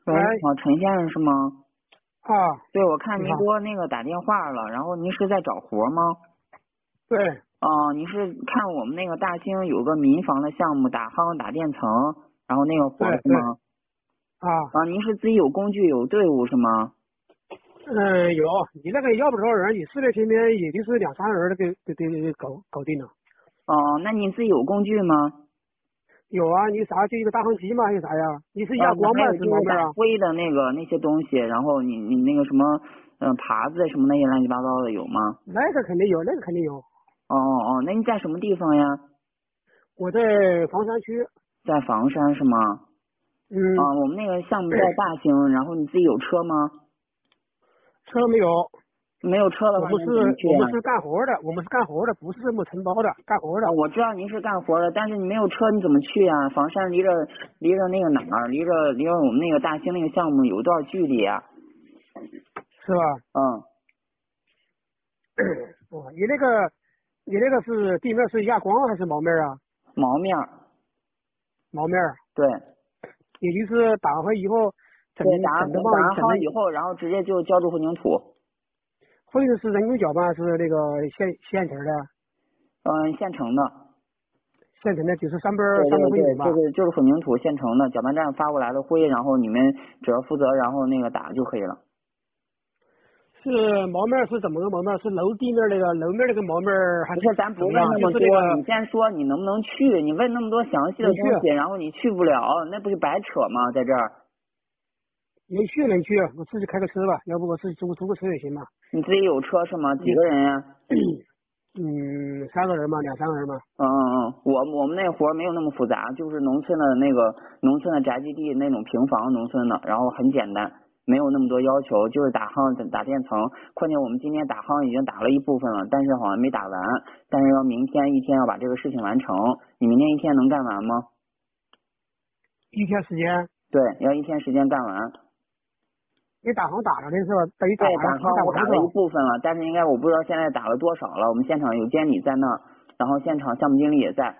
喂， 喂， 你好，陈先生是吗？ 啊， 对，我看你好， 您给我那个打电话了，然后您是在找活吗？ 对哦，您是看我们那个大兴有个民房的项目，打夯打垫层，然后那个活对对， 是吗？ 啊， 啊，您是自己有工具有队伍是吗？ 有，你那个要不着人，你室内平面也就是两三个人给搞定了。 哦，那你自己有工具吗？ 有啊，你啥就一个大风机嘛，还有啥呀？你是啊， 压光吗？还还有就是是毛面啊？ 打灰的那些东西，然后你那个什么，耙子什么那些乱七八糟的有吗？ 那个肯定有，那个肯定有。 哦哦哦，那你在什么地方呀？ 我在房山区， 在房山是吗？ 嗯， 啊，我们那个项目在大兴，然后你自己有车吗？ 车没有， 没有车的话， 我们是您怎么去啊？ 我们是干活的，我们是干活的，不是这么承包的，干活的， 啊，我知道您是干活的，但是你没有车，你怎么去啊？房山离着那个哪儿？离着我们那个大兴那个项目有多少距离啊？ 是吧？ 嗯， 哦，你那个是地面是压光还是毛面啊？ 毛面儿， 毛面。 对也就是打回以后整对， 整的嘛， 打完整的夯以后，然后直接就浇筑混凝土， 或者是人工搅拌，是那个现成的， 现成的。 现成的就是三倍对对对， 混凝土嘛。 就是混凝土现成的，搅拌站发过来的灰，然后你们只要负责然后那个打就可以了。 是毛面是怎么个毛面？是楼地面楼面那个毛面还是不是，咱不怎么样？ 问那么多， 就是那个你先说你能不能去？你问那么多详细的能去东西，然后你去不了，那不是白扯吗？在这儿， 能去，我自己开个车吧，要不我自己租个车也行嘛。 你自己有车是吗？几嗯个人呀？ 三个人嘛，两三个人嘛。 我们那活儿没有那么复杂，就是农村的宅基地那种平房农村的，然后很简单，没有那么多要求，就是打夯打垫层。况且我们今天打夯已经打了一部分了，但是好像没打完，但是要明天一天要把这个事情完成。你明天一天能干完吗？ 一天时间， 对，要一天时间干完。 你打好打了的是吧？等于打对， 完了，全夯我打了一打完了是吧？ 部分了，但是应该我不知道现在打了多少了。我们现场有监理在那儿，然后现场项目经理也在。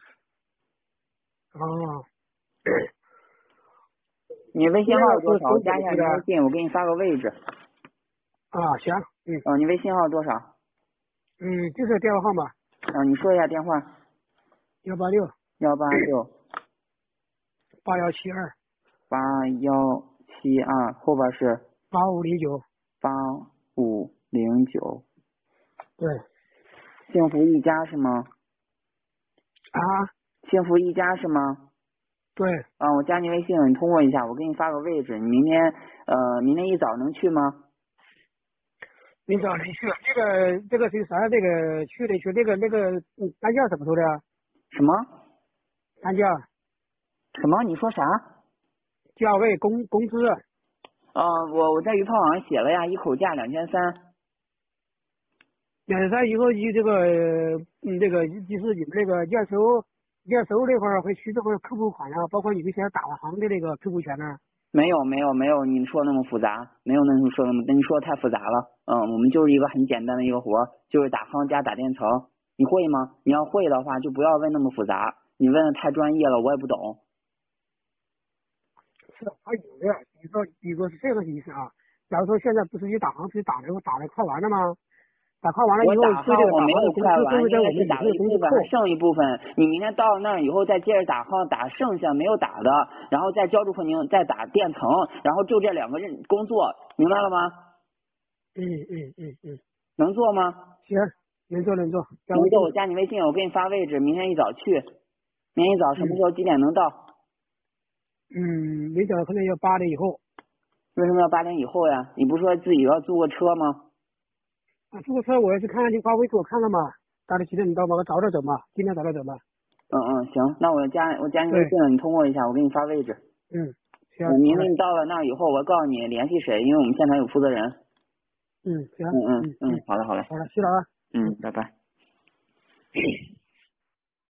哦， 你微信那号多少？我个是从怎加一下么去的？ 您微信，我给你发个位置。 啊，行， 你微信号多少？ 就是电话号码你说一下电话。 186。 186 8172 8172，后边是 8509。 8509。 对幸福一家是吗？ 啊， 幸福一家是吗？ 对， 我加你微信了，你通过一下，我给你发个位置。你明天一早能去吗？ 明早能去。这个是啥？这个去的去那个单价怎么说的啊？ 什么？ 单价、 什么？你说啥？ 价位、工资。 我在鱼炮网上写了呀，一口价2300。 2300以后，你这个这个就是你们那个验收那块儿会需这块客户款啊，包括你们现在打了行的那个客户权呢。 没有，你说那么复杂，没有那么说那么，你说的太复杂了。我们就是一个很简单的一个活儿，就是打夯加打垫层，你会吗？你要会的话，就不要问那么复杂，你问的太专业了，我也不懂。 是还有的，比如说是这个意思啊。假如说现在不是你打行是打的快完了吗？打快完了以后， 我打夯对这个打我没有行的工资都快完， 会在我应该是打们以后的工资了一部分，还扣。 剩一部分。你明天到了那儿以后再接着打夯，打剩下没有打的，然后再浇筑混凝，再打垫层，然后就这两个工作，明白了吗？ 嗯， 能做吗？ 行，能做，加能做， 微信。 我加你微信，我给你发位置，明天一早去。明天一早什么嗯时候几点能到？ 明早可能要8点以后。 为什么要8点以后呀？你不是说自己要租个车吗？ 租个车我要去看看你发微信我看了嘛，到底几点你到吧？我早点走嘛，今天早点走嘛。 行，那我加你对， 微信了，你通过一下，我给你发位置。 行，好嘞。 明天你到了那儿以后，我告诉你联系谁，因为我们现场有负责人。 行， 好的好嘞。 好了，谢了啊。 拜拜。